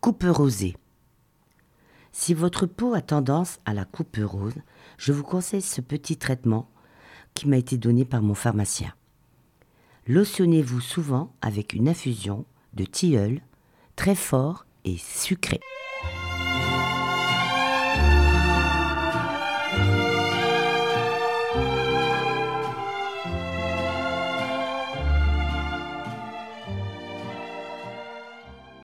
coupe rosée. Si votre peau a tendance à la coupe rose, je vous conseille ce petit traitement qui m'a été donné par mon pharmacien. Lotionnez-vous souvent avec une infusion de tilleul très fort et sucré.